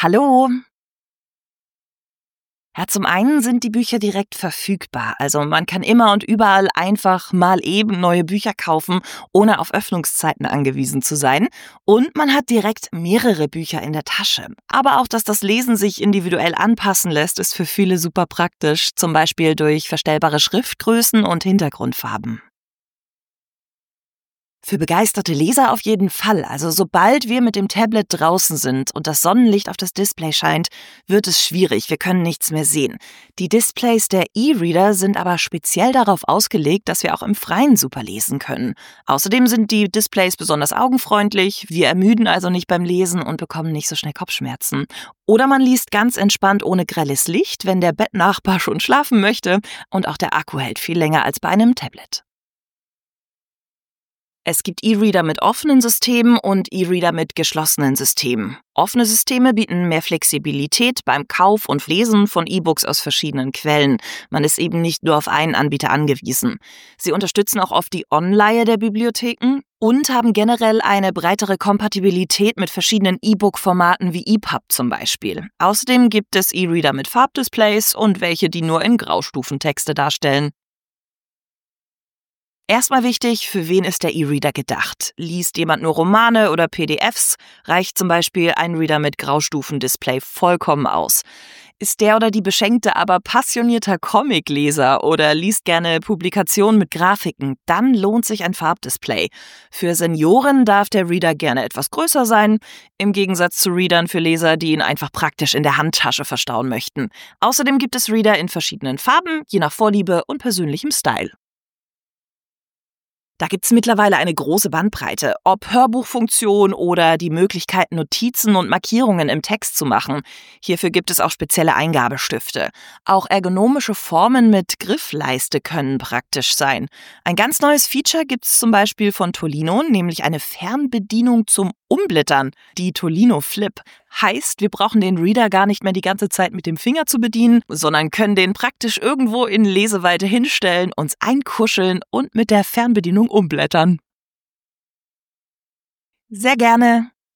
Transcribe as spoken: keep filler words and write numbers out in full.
Hallo. Ja, zum einen sind die Bücher direkt verfügbar. Also man kann immer und überall einfach mal eben neue Bücher kaufen, ohne auf Öffnungszeiten angewiesen zu sein. Und man hat direkt mehrere Bücher in der Tasche. Aber auch, dass das Lesen sich individuell anpassen lässt, ist für viele super praktisch. Zum Beispiel durch verstellbare Schriftgrößen und Hintergrundfarben. Für begeisterte Leser auf jeden Fall. Also sobald wir mit dem Tablet draußen sind und das Sonnenlicht auf das Display scheint, wird es schwierig. Wir können nichts mehr sehen. Die Displays der E-Reader sind aber speziell darauf ausgelegt, dass wir auch im Freien super lesen können. Außerdem sind die Displays besonders augenfreundlich. Wir ermüden also nicht beim Lesen und bekommen nicht so schnell Kopfschmerzen. Oder man liest ganz entspannt ohne grelles Licht, wenn der Bettnachbar schon schlafen möchte. Und auch der Akku hält viel länger als bei einem Tablet. Es gibt E-Reader mit offenen Systemen und E-Reader mit geschlossenen Systemen. Offene Systeme bieten mehr Flexibilität beim Kauf und Lesen von E-Books aus verschiedenen Quellen. Man ist eben nicht nur auf einen Anbieter angewiesen. Sie unterstützen auch oft die Online der Bibliotheken und haben generell eine breitere Kompatibilität mit verschiedenen E-Book-Formaten wie E P U B zum Beispiel. Außerdem gibt es E-Reader mit Farbdisplays und welche, die nur in Graustufentexte darstellen. Erstmal wichtig, für wen ist der E-Reader gedacht? Liest jemand nur Romane oder P D Fs, reicht zum Beispiel ein Reader mit Graustufendisplay vollkommen aus. Ist der oder die Beschenkte aber passionierter Comicleser oder liest gerne Publikationen mit Grafiken, dann lohnt sich ein Farbdisplay. Für Senioren darf der Reader gerne etwas größer sein, im Gegensatz zu Readern für Leser, die ihn einfach praktisch in der Handtasche verstauen möchten. Außerdem gibt es Reader in verschiedenen Farben, je nach Vorliebe und persönlichem Style. Da gibt's mittlerweile eine große Bandbreite, ob Hörbuchfunktion oder die Möglichkeit, Notizen und Markierungen im Text zu machen. Hierfür gibt es auch spezielle Eingabestifte. Auch ergonomische Formen mit Griffleiste können praktisch sein. Ein ganz neues Feature gibt's zum Beispiel von Tolino, nämlich eine Fernbedienung zum Umblättern, die Tolino Flip. Heißt, wir brauchen den Reader gar nicht mehr die ganze Zeit mit dem Finger zu bedienen, sondern können den praktisch irgendwo in Leseweite hinstellen, uns einkuscheln und mit der Fernbedienung umblättern. Sehr gerne.